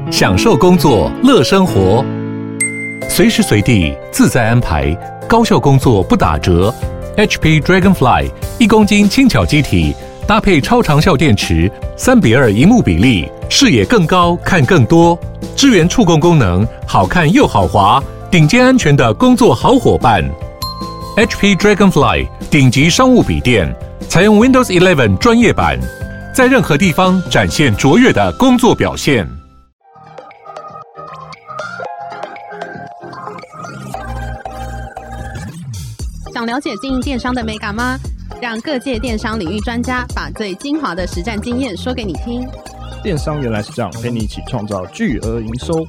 享受工作，乐生活，随时随地自在安排，高效工作不打折。HP Dragonfly 1公斤轻巧机体，搭配超长效电池，3:2萤幕比例，视野更高，看更多，支援触控功能，好看又好滑，顶尖安全的工作好伙伴。HP Dragonfly 顶级商务笔电，采用 Windows 11专业版，在任何地方展现卓越的工作表现。 想了解经营电商的美感吗？让各界电商领域专家把最精华的实战经验说给你听。 电商原来是这样，陪你一起创造巨额营收。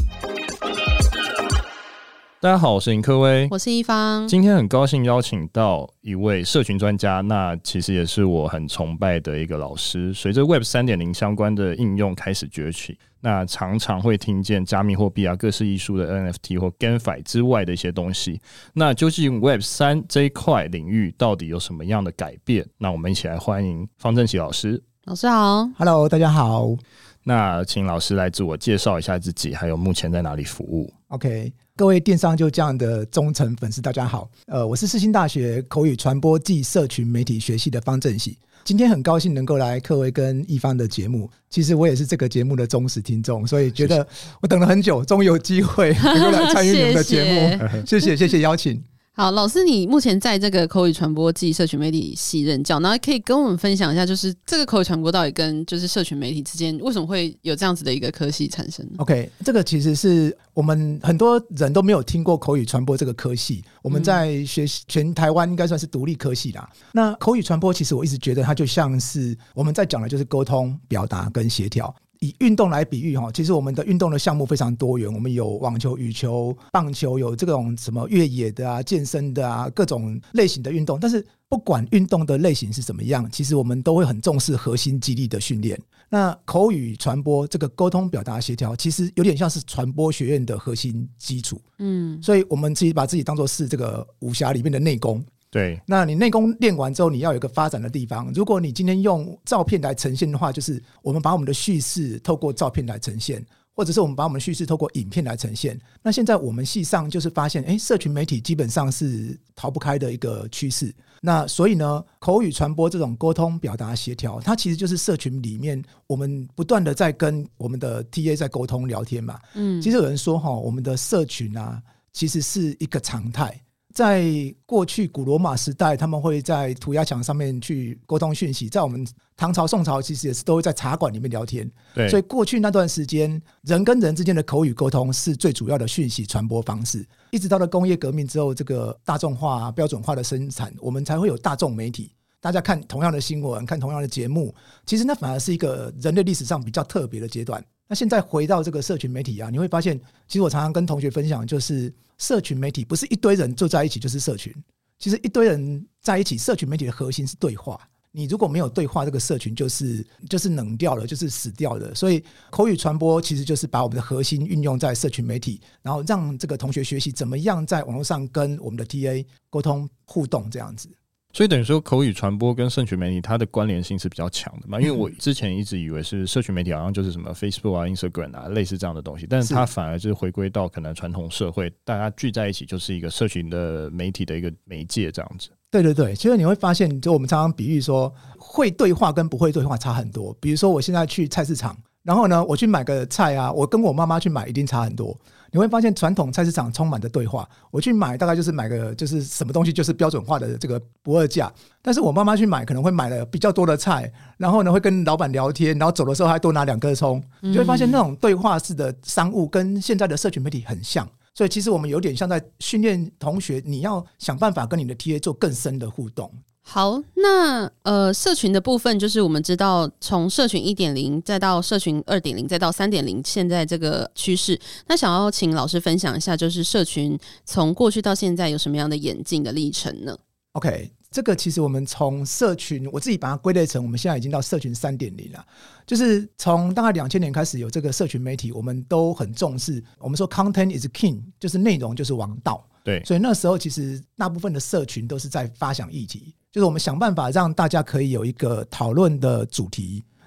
大家好，我是林克威， 我是一方。今天很高兴邀请到一位社群专家，那其实也是我很崇拜的一个老师。随着 Web 3.0 相关的应用开始崛起，那常常会听见加密货币啊、各式艺术的 NFT 或 GameFi 之外的一些东西。那究竟 Web 3这一块领域到底有什么样的改变？那我们一起来欢迎方正奇老师。 老师好。 Hello， 大家好。 那请老师来自我介绍一下自己，还有目前在哪里服务。 OK， 各位电商就这样的忠诚粉丝大家好，我是世新大学口语传播暨社群媒体学系的方正喜。今天很高兴能够来克威跟一方的节目，其实我也是这个节目的忠实听众，所以觉得我等了很久，终于有机会能够来参与你们的节目。谢谢邀请。 好，老师，你目前在这个口语传播暨社群媒体系任教，然后可以跟我们分享一下，就是这个口语传播到底跟就是社群媒体之间为什么会有这样子的一个科系产生 ？OK， 这个其实是我们很多人都没有听过口语传播这个科系，我们在全台湾应该算是独立科系啦。那口语传播其实我一直觉得它就像是我们在讲的就是沟通、表达跟协调。以运动来比喻，其实我们的运动的项目非常多元，我们有网球、羽球、棒球，有这种什么越野的啊、健身的啊，各种类型的运动。但是不管运动的类型是怎么样，其实我们都会很重视核心肌力的训练。那口语传播这个沟通、表达、协调，其实有点像是传播学院的核心基础。所以我们自己把自己当作是这个武侠里面的内功。 对， 那你内功练完之后，你要有一个发展的地方。如果你今天用照片来呈现的话，就是我们把我们的叙事透过照片来呈现，或者是我们把我们的叙事透过影片来呈现。那现在我们系上就是发现，社群媒体基本上是逃不开的一个趋势。那所以呢，口语传播这种沟通、表达、协调，它其实就是社群里面我们不断的在跟我们的 TA 在沟通聊天嘛。其实有人说我们的社群啊，其实是一个常态。在过去古罗马时代，他们会在涂鸦墙上面去沟通讯息，在我们唐朝宋朝其实也是都会在茶馆里面聊天。对，所以过去那段时间人跟人之间的口语沟通是最主要的讯息传播方式，一直到了工业革命之后，这个大众化、标准化的生产，我们才会有大众媒体，大家看同样的新闻，看同样的节目。其实那反而是一个人类历史上比较特别的阶段。那现在回到这个社群媒体啊，你会发现其实我常常跟同学分享，就是社群媒体不是一堆人坐在一起就是社群，其实一堆人在一起，社群媒体的核心是对话。你如果没有对话，这个社群就是冷掉了，就是死掉了。所以口语传播其实就是把我们的核心运用在社群媒体，然后让这个同学学习怎么样在网络上跟我们的 TA 沟通互动这样子。 所以等于说口语传播跟社群媒体它的关联性是比较强的嘛？因为我之前一直以为是社群媒体好像就是什么 Facebook 啊、Instagram 啊类似这样的东西，但是它反而就是回归到可能传统社会，大家聚在一起就是一个社群的媒体的一个媒介这样子。 对对对，其实你会发现，就我们常常比喻说，会对话跟不会对话差很多。比如说我现在去菜市场，然后呢我去买个菜啊，我跟我妈妈去买一定差很多。你会发现传统菜市场充满着对话，我去买大概就是买个就是什么东西就是标准化的这个不二价，但是我妈妈去买可能会买了比较多的菜，然后呢会跟老板聊天，然后走的时候还多拿2颗葱。你就会发现那种对话式的商务跟现在的社群媒体很像。所以其实我们有点像在训练同学，你要想办法跟你的 TA 做更深的互动。 好，那社群的部分就是我们知道从社群 1.0 再到社群 2.0 再到 3.0 现在这个趋势，那想要请老师分享一下，就是社群从过去到现在有什么样的演进的历程呢？ OK， 这个其实我们从社群，我自己把它归类成我们现在已经到社群 3.0 了，就是从大概2000年开始有这个社群媒体，我们都很重视，我们说 content is king， 就是内容就是王道。对，所以那时候其实大部分的社群都是在发想议题，就是我们想办法让大家可以有一个讨论的主题，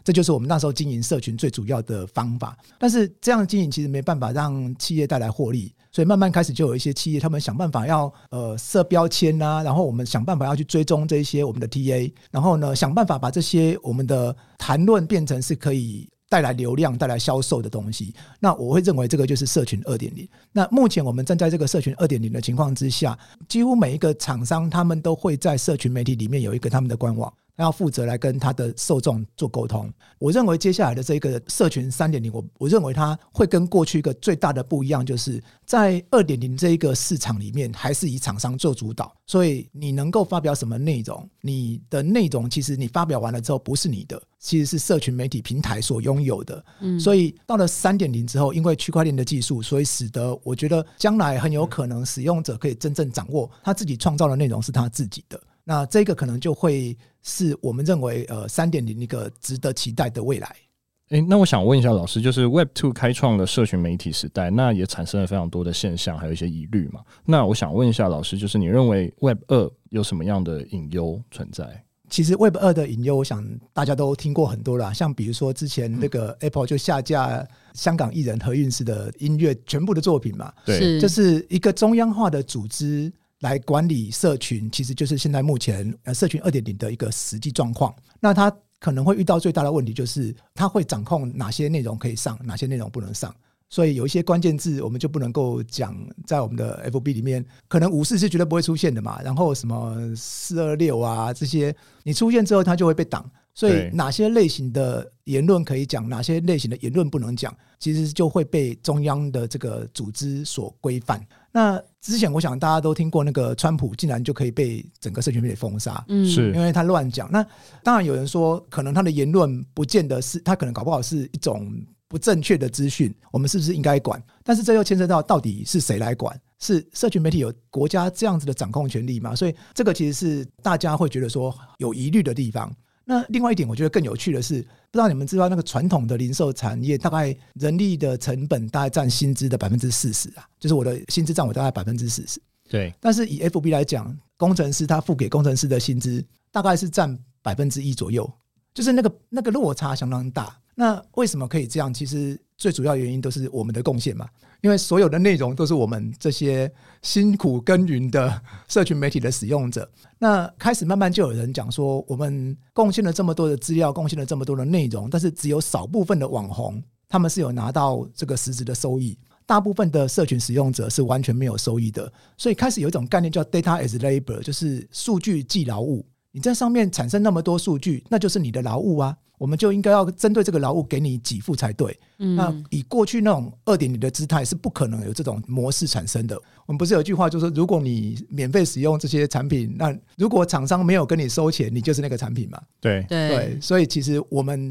这就是我们那时候经营社群最主要的方法。但是这样经营其实没办法让企业带来获利，所以慢慢开始就有一些企业他们想办法要设标签啊，然后我们想办法要去追踪这些我们的 TA， 然后呢想办法把这些我们的谈论变成是可以带来流量带来销售的东西。那我会认为这个就是社群 2.0。 那目前我们站在这个社群 2.0 的情况之下，几乎每一个厂商他们都会在社群媒体里面有一个他们的官网，他要负责来跟他的受众做沟通。我认为接下来的这个社群 3.0， 我认为它会跟过去一个最大的不一样，就是在 2.0 这一个市场里面还是以厂商做主导，所以你能够发表什么内容，你的内容其实你发表完了之后不是你的，其实是社群媒体平台所拥有的。所以到了 3.0 之后，因为区块链的技术，所以使得我觉得将来很有可能使用者可以真正掌握他自己创造的内容是他自己的。那这个可能就会是我们认为3.0 一个值得期待的未来。 那我想问一下老师，就是 Web2 开创了社群媒体时代，那也产生了非常多的现象还有一些疑虑嘛。那我想问一下老师，就是你认为 Web2 有什么样的隐忧存在？ 其实 Web2 的隐忧我想大家都听过很多啦，像比如说之前那个 Apple 就下架香港艺人何韵诗的音乐全部的作品嘛， 对， 就是一个中央化的组织来管理社群，其实就是现在目前社群 2.0 的一个实际状况。那它可能会遇到最大的问题就是它会掌控哪些内容可以上，哪些内容不能上，所以有一些关键字我们就不能够讲在我们的 FB 里面，可能544是绝对不会出现的嘛，然后什么426啊这些你出现之后它就会被挡，所以哪些类型的言论可以讲，哪些类型的言论不能讲，其实就会被中央的这个组织所规范。那之前我想大家都听过那个川普竟然就可以被整个社群媒体封杀， 是因为他乱讲。那当然有人说可能他的言论不见得是，他可能搞不好是一种不正确的资讯，我们是不是应该管？但是这又牵涉到底是谁来管？是社群媒体有国家这样子的掌控权力吗？所以这个其实是大家会觉得说有疑虑的地方。那另外一点我觉得更有趣的是，不知道你们知道那个传统的零售产业大概人力的成本大概占薪资的 40% 啊，就是我的薪资占我大概 40%。 对， 但是以 FB 来讲，工程师他付给工程师的薪资大概是占 1% 左右，就是那个落差相当大。那为什么可以这样？其实最主要原因都是我们的贡献嘛，因为所有的内容都是我们这些辛苦耕耘的社群媒体的使用者。那开始慢慢就有人讲说，我们贡献了这么多的资料，贡献了这么多的内容，但是只有少部分的网红他们是有拿到这个实质的收益，大部分的社群使用者是完全没有收益的。所以开始有一种概念叫 data as labor， 就是数据即劳务，你在上面产生那么多数据，那就是你的劳务啊，我们就应该要针对这个劳务给你给付才对。那以过去那种 2.0 的姿态是不可能有这种模式产生的。我们不是有句话就是说，如果你免费使用这些产品，那如果厂商没有跟你收钱，你就是那个产品嘛。对，所以其实我们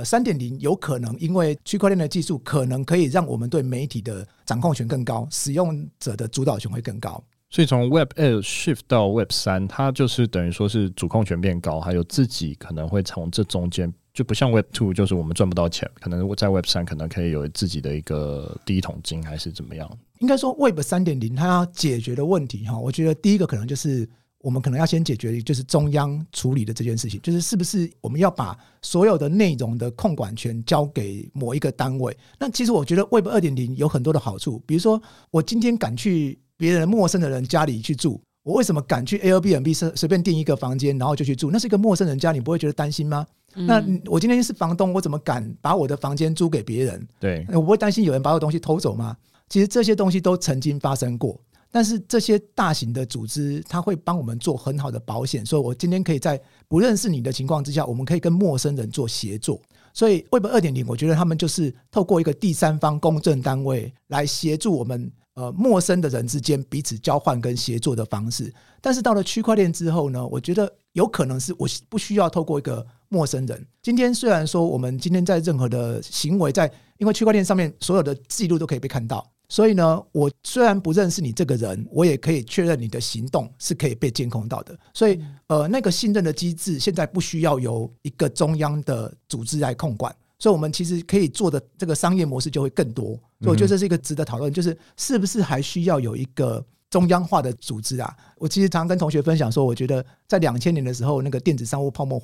3.0 有可能因为区块链的技术可能可以让我们对媒体的掌控权更高，使用者的主导权会更高。 所以从 Web2 shift 到 Web3， 它就是等于说是主控权变高，还有自己可能会从这中间，就不像 Web2 就是我们赚不到钱，可能在 Web3 可能可以有自己的一个第一桶金还是怎么样。 应该说 Web 3.0 它要解决的问题，我觉得第一个可能就是我们可能要先解决就是中央处理的这件事情，就是是不是我们要把所有的内容的控管权交给某一个单位。那其实我觉得 Web 2.0 有很多的好处，比如说我今天敢去别人陌生的人家里去住，我为什么敢去 Airbnb 随便订一个房间然后就去住？那是一个陌生人家，你不会觉得担心吗？那我今天是房东，我怎么敢把我的房间租给别人？ 对， 我不会担心有人把我的东西偷走吗？其实这些东西都曾经发生过，但是这些大型的组织它会帮我们做很好的保险，所以我今天可以在不认识你的情况之下，我们可以跟陌生人做协作。所以 Web 2.0 我觉得他们就是透过一个第三方公正单位来协助我们陌生的人之间彼此交换跟协作的方式。但是到了区块链之后呢，我觉得有可能是我不需要透过一个陌生人。今天虽然说我们今天在任何的行为因为区块链上面所有的记录都可以被看到，所以呢我虽然不认识你这个人，我也可以确认你的行动是可以被监控到的。所以那个信任的机制现在不需要由一个中央的组织来控管，所以我们其实可以做的这个商业模式就会更多。所以我觉得这是一个值得讨论，就是是不是还需要有一个中央化的组织啊？我其实常跟同学分享说，我觉得在2000年的时候那个电子商务泡沫化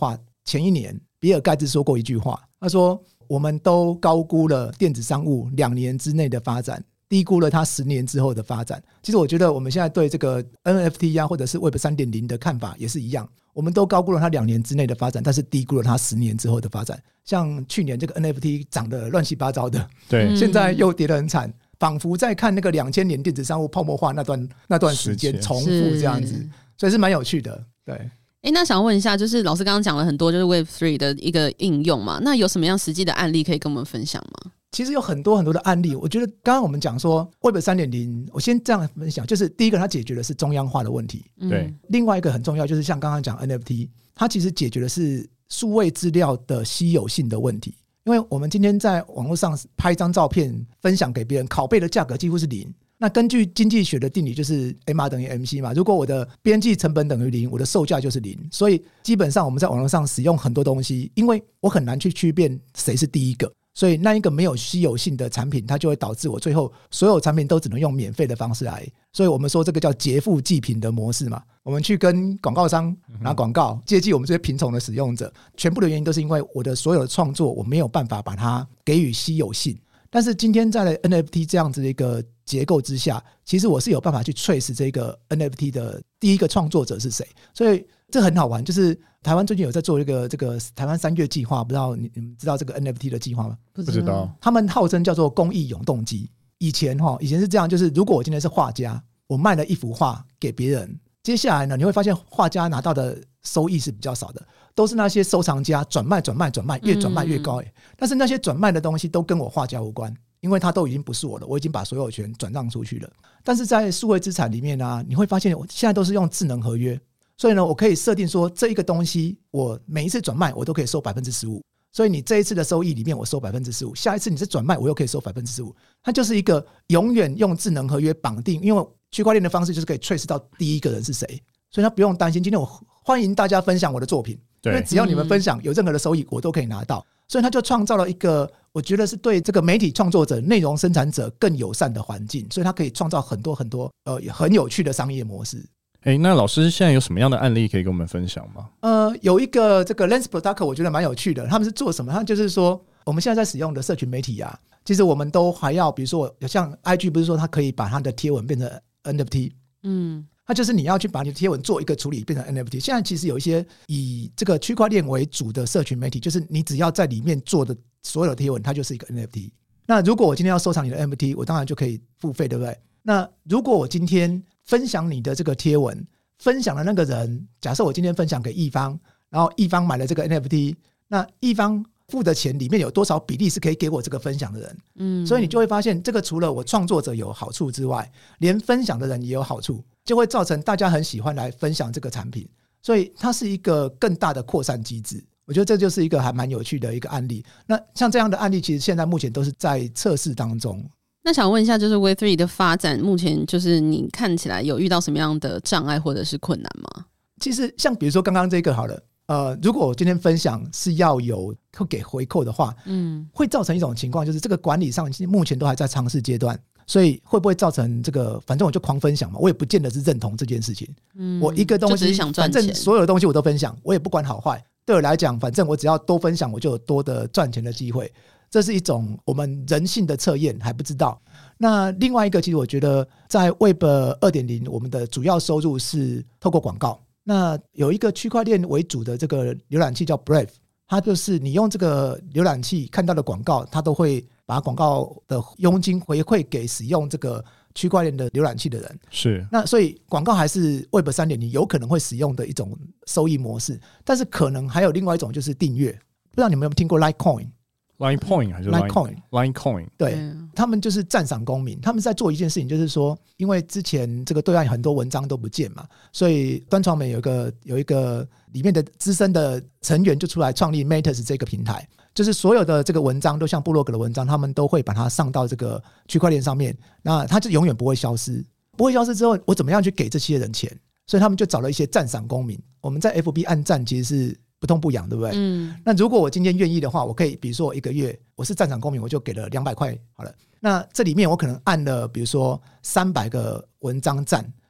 前一年比尔盖茨说过一句话，他说我们都高估了电子商务2年之内的发展，低估了它10年之后的发展。其实我觉得我们现在对这个 NFT 啊，或者是 Web 3.0 的看法也是一样，我们都高估了它2年之内的发展，但是低估了它10年之后的发展。像去年这个 NFT 涨得乱七八糟的， 对， 现在又跌得很惨，仿佛在看那个2000年电子商务泡沫化那段时间重复这样子，所以是蛮有趣的。对。 那想问一下，就是老师刚刚讲了很多就是 Web3 的一个应用嘛，那有什么样实际的案例可以跟我们分享吗？ 其实有很多很多的案例，我觉得刚刚我们讲说 Web 3.0， 我先这样分享，就是第一个它解决的是中央化的问题， 对， 另外一个很重要就是像刚刚讲 NFT， 它其实解决的是数位资料的稀有性的问题。因为我们今天在网络上拍一张照片分享给别人，拷贝的价格几乎是0。那根据经济学的定理就是 MR 等于 MC 嘛，如果我的边际成本等于0，我的售价就是0。所以基本上我们在网络上使用很多东西，因为我很难去区辨谁是第一个，所以那一个没有稀有性的产品，它就会导致我最后所有产品都只能用免费的方式来。所以我们说这个叫劫富济贫的模式嘛，我们去跟广告商拿广告，接济我们这些贫穷的使用者，全部的原因都是因为我的所有的创作我没有办法把它给予稀有性。但是今天在 NFT 这样子的一个结构之下，其实我是有办法去 trace 这个 NFT 的第一个创作者是谁，所以这很好玩。就是台湾最近有在做一个这个台湾3月计划，不知道你们知道这个 NFT 的计划吗？ 不知道。 他们号称叫做公益永动机。以前是这样，就是如果我今天是画家，我卖了一幅画给别人，接下来呢，你会发现画家拿到的收益是比较少的，都是那些收藏家转卖，越转卖越高。但是那些转卖的东西都跟我画家无关，因为它都已经不是我了，我已经把所有权转让出去了。但是在数位资产里面呢，你会发现我现在都是用智能合约，所以呢，我可以设定说这一个东西我每一次转卖我都可以收 15%， 所以你这一次的收益里面我收 15%， 下一次你是转卖我又可以收 15%， 它就是一个永远用智能合约绑定。因为区块链的方式就是可以 trace 到第一个人是谁，所以他不用担心今天我欢迎大家分享我的作品，因为只要你们分享有任何的收益我都可以拿到。所以他就创造了一个我觉得是对这个媒体创作者内容生产者更友善的环境，所以他可以创造很多很多很有趣的商业模式。 那老师现在有什么样的案例可以跟我们分享吗？ 有一个这个 Lens Protocol 我觉得蛮有趣的，他们是做什么？他就是说我们现在在使用的社群媒体啊，其实我们都还要比如说像 IG 不是说它可以把它的贴文变成 NFT， 它就是你要去把你的贴文做一个处理变成 NFT。 现在其实有一些以这个区块链为主的社群媒体，就是你只要在里面做的所有的贴文它就是一个 NFT。 那如果我今天要收藏你的 NFT， 我当然就可以付费，对不对？那如果我今天分享你的这个贴文，分享的那个人，假设我今天分享给一方，然后一方买了这个 NFT， 那一方付的钱里面有多少比例是可以给我这个分享的人。所以你就会发现这个除了我创作者有好处之外，连分享的人也有好处，就会造成大家很喜欢来分享这个产品，所以它是一个更大的扩散机制。我觉得这就是一个还蛮有趣的一个案例。那像这样的案例其实现在目前都是在测试当中。 那想问一下，就是 Web3 的发展目前就是你看起来有遇到什么样的障碍或者是困难吗？ 其实像比如说刚刚这个好了，如果我今天分享是要有给回扣的话，会造成一种情况，就是这个管理上目前都还在尝试阶段，所以会不会造成这个反正我就狂分享嘛，我也不见得是认同这件事情。我一个东西反正所有的东西我都分享，我也不管好坏，对我来讲反正我只要多分享我就有多的赚钱的机会。这是一种我们人性的测验，还不知道。那另外一个其实我觉得在 Web 2.0 我们的主要收入是透过广告。那有一个区块链为主的这个浏览器叫 Brave， 它就是你用这个浏览器看到的广告，它都会把广告的佣金回馈给使用这个区块链的浏览器的人。 是， 那所以广告还是 Web 3.0 有可能会使用的一种收益模式，但是可能还有另外一种就是订阅。不知道你们有没有听过 Litecoin？Line Point 还是 Line Coin？ 对，他们就是赞赏公民，他们在做一件事情，就是说，因为之前这个对岸很多文章都不见嘛，所以端传媒有一个里面的资深的成员就出来创立 Matters 这个平台，就是所有的这个文章都像部落格的文章，他们都会把它上到这个区块链上面，那它就永远不会消失。不会消失之后，我怎么样去给这些人钱？所以他们就找了一些赞赏公民。我们在 FB 按赞其实是不痛不痒，对不对？那如果我今天愿意的话，我可以比如说我一个月我是赞赏公民，我就给了200块好了。那这里面我可能按了比如说300个文章赞，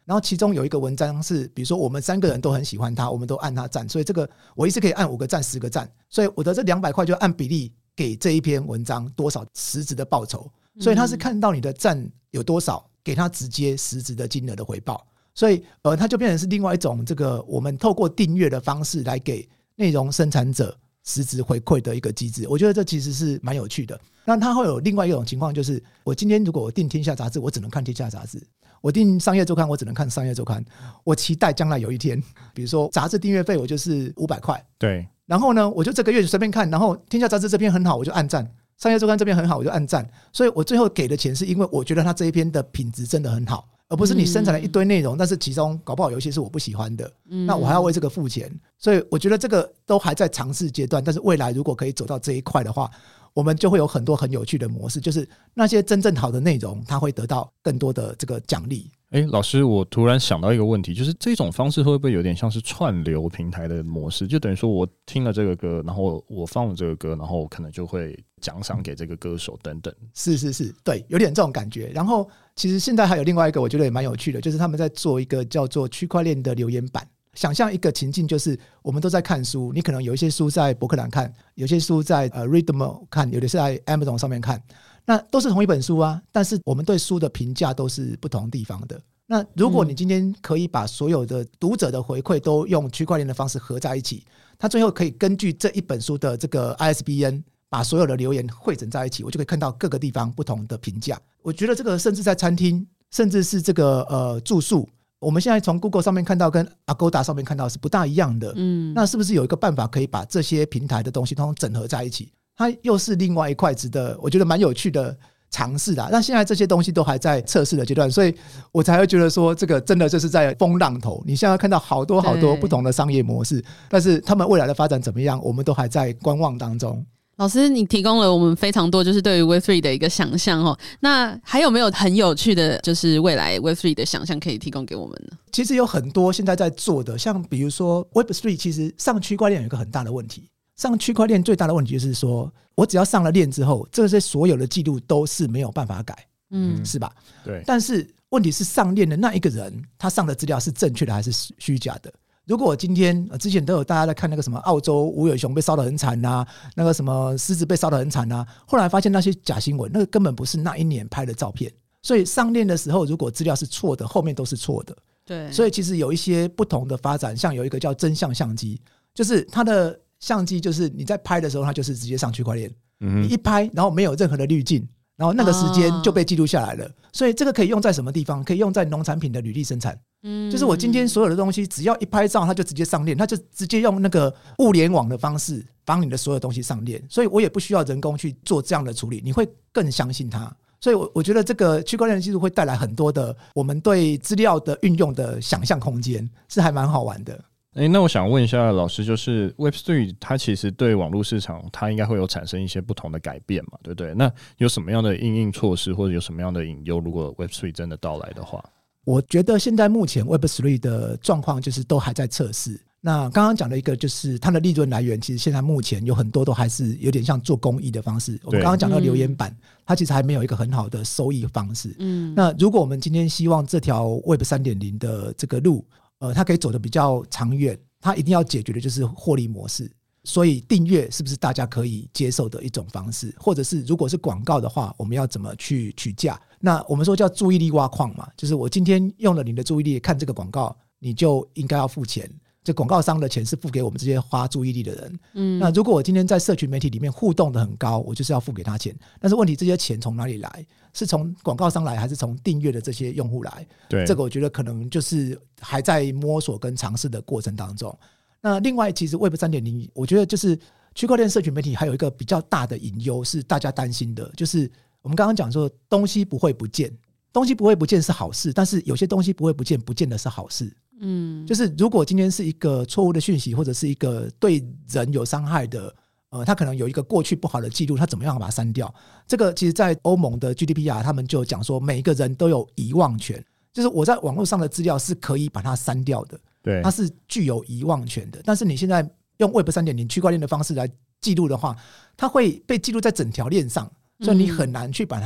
然后其中有一个文章是比如说我们3个人都很喜欢它，我们都按它赞，所以这个我一次可以按5个赞10个赞，所以我的这200块就按比例给这一篇文章多少实质的报酬，所以他是看到你的赞有多少，给他直接实质的金额的回报，所以它就变成是另外一种这个我们透过订阅的方式来给内容生产者实质回馈的一个机制，我觉得这其实是蛮有趣的。那它会有另外一种情况，就是我今天如果我订天下杂志，我只能看天下杂志，我订商业周刊我只能看商业周刊，我期待将来有一天比如说杂志订阅费我就是500块， 对， 然后呢我就这个月就随便看，然后天下杂志这篇很好我就按赞，商业周刊这边很好我就按赞，所以我最后给的钱是因为我觉得它这一篇的品质真的很好，而不是你生产了一堆内容，但是其中搞不好有一些是我不喜欢的，那我还要为这个付钱，所以我觉得这个都还在尝试阶段，但是未来如果可以走到这一块的话，我们就会有很多很有趣的模式，就是那些真正好的内容它会得到更多的这个奖励。 老师，我突然想到一个问题，就是这种方式会不会有点像是串流平台的模式？就等于说我听了这个歌，然后我放了这个歌，然后我可能就会奖赏给这个歌手等等。 是，对，有点这种感觉。然后其实现在还有另外一个我觉得也蛮有趣的，就是他们在做一个叫做区块链的留言板。想象一个情境，就是我们都在看书，你可能有一些书在博客来看，有些书在Readmo 看，有的是在 Amazon 上面看，那都是同一本书啊，但是我们对书的评价都是不同地方的。那如果你今天可以把所有的读者的回馈都用区块链的方式合在一起，它最后可以根据这一本书的这个 ISBN 把所有的留言汇整在一起，我就可以看到各个地方不同的评价。我觉得这个甚至在餐厅，甚至是这个住宿，我们现在从 Google 上面看到跟 Agoda 上面看到是不大一样的，那是不是有一个办法可以把这些平台的东西通通整合在一起？它又是另外一块值得我觉得蛮有趣的尝试啦。但现在这些东西都还在测试的阶段，所以我才会觉得说这个真的就是在风浪头，你现在看到好多好多不同的商业模式，但是他们未来的发展怎么样，我们都还在观望当中。 老师，你提供了我们非常多就是对于 Web3 的一个想象哦。那还有没有很有趣的就是未来 Web3 的想象可以提供给我们呢？其实有很多现在在做的，像比如说 Web3 其实上区块链有一个很大的问题，上区块链最大的问题就是说我只要上了链之后，这些所有的记录都是没有办法改，是吧？ 对。 但是问题是上链的那一个人他上的资料是正确的还是虚假的？如果我今天之前都有大家在看那个什么澳洲无尾熊被烧得很惨啊，那个什么狮子被烧得很惨啊，后来发现那些假新闻那个根本不是那一年拍的照片，所以上链的时候如果资料是错的，后面都是错的。 对， 所以其实有一些不同的发展，像有一个叫真相相机，就是它的相机就是你在拍的时候它就是直接上区块链，你一拍然后没有任何的滤镜，然后那个时间就被记录下来了。所以这个可以用在什么地方？可以用在农产品的履历生产，就是我今天所有的东西只要一拍照它就直接上链，它就直接用那个物联网的方式帮你的所有东西上链，所以我也不需要人工去做这样的处理，你会更相信它。所以我觉得这个区块链的技术会带来很多的我们对资料的运用的想象空间，是还蛮好玩的。 那我想问一下老师，就是 Web3 它其实对网络市场它应该会有产生一些不同的改变嘛，对不对？那有什么样的因应措施或者有什么样的隐忧，如果 Web3 真的到来的话？ 我觉得现在目前 Web3 的状况就是都还在测试。那刚刚讲的一个就是它的利润来源，其实现在目前有很多都还是有点像做公益的方式。我们刚刚讲到留言板，它其实还没有一个很好的收益方式。那如果我们今天希望这条 Web 3.0 的这个路它可以走得比较长远，它一定要解决的就是获利模式。所以订阅是不是大家可以接受的一种方式，或者是如果是广告的话，我们要怎么去取价？那我们说叫注意力挖矿嘛，就是我今天用了你的注意力看这个广告，你就应该要付钱。这广告商的钱是付给我们这些花注意力的人。那如果我今天在社群媒体里面互动的很高，我就是要付给他钱。但是问题这些钱从哪里来？是从广告商来，还是从订阅的这些用户来？ 对， 这个我觉得可能就是还在摸索跟尝试的过程当中。那另外其实 Web 3.0 我觉得就是区块链社群媒体还有一个比较大的隐忧是大家担心的，就是我们刚刚讲说东西不会不见，东西不会不见是好事，但是有些东西不会不见不见得是好事。就是如果今天是一个错误的讯息，或者是一个对人有伤害的他可能有一个过去不好的记录，他怎么样把它删掉？这个其实在欧盟的 GDPR 他们就讲说每一个人都有遗忘权，就是我在网络上的资料是可以把它删掉的， 对， 它是具有遗忘权的。但是你现在用 Web 3.0 区块链的方式来记录的话，它会被记录在整条链上，所以你很难去把它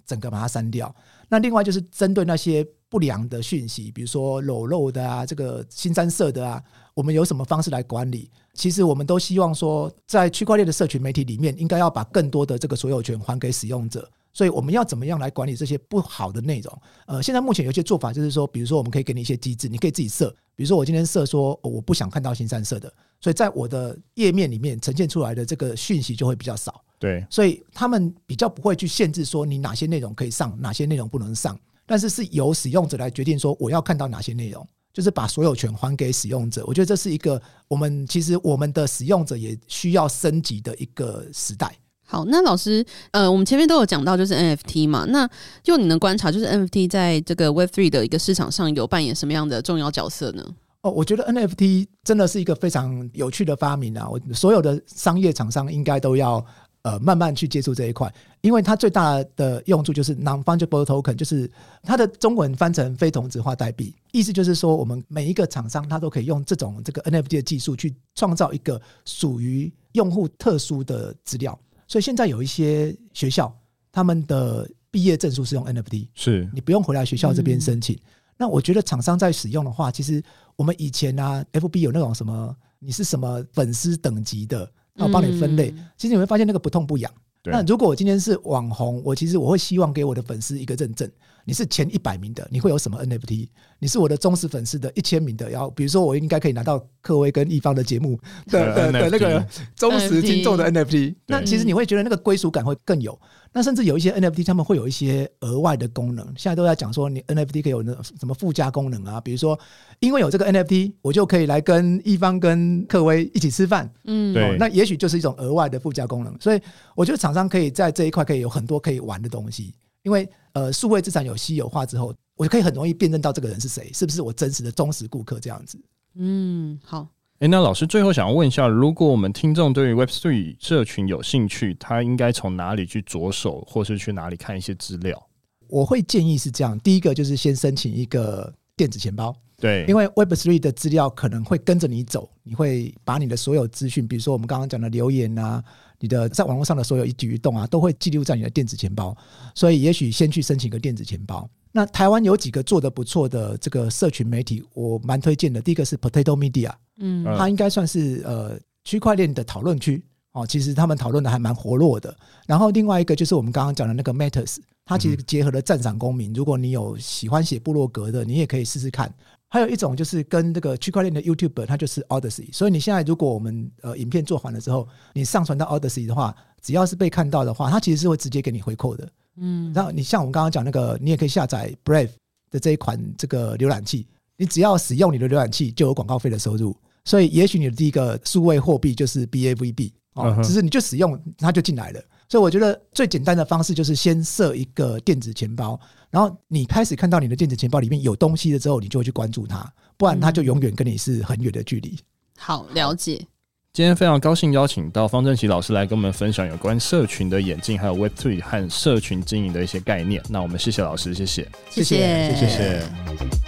整个把它删掉。那另外就是针对那些不良的讯息，比如说裸露的啊，这个新三色的啊，我们有什么方式来管理？其实我们都希望说，在区块链的社群媒体里面，应该要把更多的这个所有权还给使用者。所以我们要怎么样来管理这些不好的内容？现在目前有一些做法，就是说，比如说我们可以给你一些机制，你可以自己设。比如说我今天设说，我不想看到新三色的，所以在我的页面里面呈现出来的这个讯息就会比较少。 对， 所以他们比较不会去限制说你哪些内容可以上，哪些内容不能上，但是是由使用者来决定说我要看到哪些内容，就是把所有权还给使用者。我觉得这是一个其实我们的使用者也需要升级的一个时代。 好，那老师，我们前面都有讲到就是 NFT 嘛，那就你能观察，就是 NFT 在这个 Web3 的一个市场上有扮演什么样的重要角色呢？ 我觉得 NFT 真的是一个非常有趣的发明啊！所有的商业厂商应该都要慢慢去接触这一块，因为它最大的用处就是 non-fungible token， 就是它的中文翻成非同质化代币，意思就是说我们每一个厂商它都可以用这个 NFT 的技术去创造一个属于用户特殊的资料。所以现在有一些学校他们的毕业证书是用 NFT， 是你不用回来学校这边申请。那我觉得厂商在使用的话，其实我们以前啊 FB 有那种什么你是什么粉丝等级的，然后帮你分类，其实你会发现那个不痛不痒。那如果我今天是网红，我会希望给我的粉丝一个认证，你是前100名的，你会有什么 NFT？ 你是我的忠实粉丝的1000名的，然后比如说我应该可以拿到克威跟一方的节目的那个忠实听众的 NFT， 那其实你会觉得那个归属感会更有。那甚至有一些 NFT 他们会有一些额外的功能，现在都在讲说你 NFT 可以有什么附加功能啊，比如说因为有这个 NFT 我就可以来跟一方跟克威一起吃饭，对，那也许就是一种额外的附加功能。所以我觉得厂商可以在这一块可以有很多可以玩的东西，因为数位资产有稀有化之后，我可以很容易辨认到这个人是谁，是不是我真实的忠实顾客这样子。 好。 那老师最后想要问一下，如果我们听众对于 Web3 社群有兴趣，他应该从哪里去着手，或是去哪里看一些资料？ 我会建议是这样，第一个就是先申请一个电子钱包。 对， 因为 Web3 的资料可能会跟着你走，你会把你的所有资讯，比如说我们刚刚讲的留言啊，你的在网络上的所有一举一动啊，都会记录在你的电子钱包，所以也许先去申请个电子钱包。那台湾有几个做得不错的这个社群媒体，我蛮推荐的。第一个是 Potato Media，它应该算是区块链的讨论区其实他们讨论的还蛮活络的。然后另外一个就是我们刚刚讲的那个 Matters， 它其实结合了赞赏公民，如果你有喜欢写部落格的，你也可以试试看。还有一种就是跟这个区块链的 YouTuber， 它就是 Odyssey， 所以你现在如果我们影片做完了之后，你上传到 Odyssey 的话，只要是被看到的话，它其实是会直接给你回扣的。然后你像我们刚刚讲那个，你也可以下载 Brave 的这一款这个浏览器，你只要使用你的浏览器就有广告费的收入，所以也许你的第一个数位货币就是 BAVB，只是你就使用它就进来了。所以我觉得最简单的方式就是先设一个电子钱包，然后你开始看到你的电子钱包里面有东西了之后，你就会去关注它，不然它就永远跟你是很远的距离。 好，了解。 今天非常高兴邀请到方正奇老师来跟我们分享有关社群的演进，还有 Web3 和社群经营的一些概念。那我们谢谢老师，谢谢。 谢谢。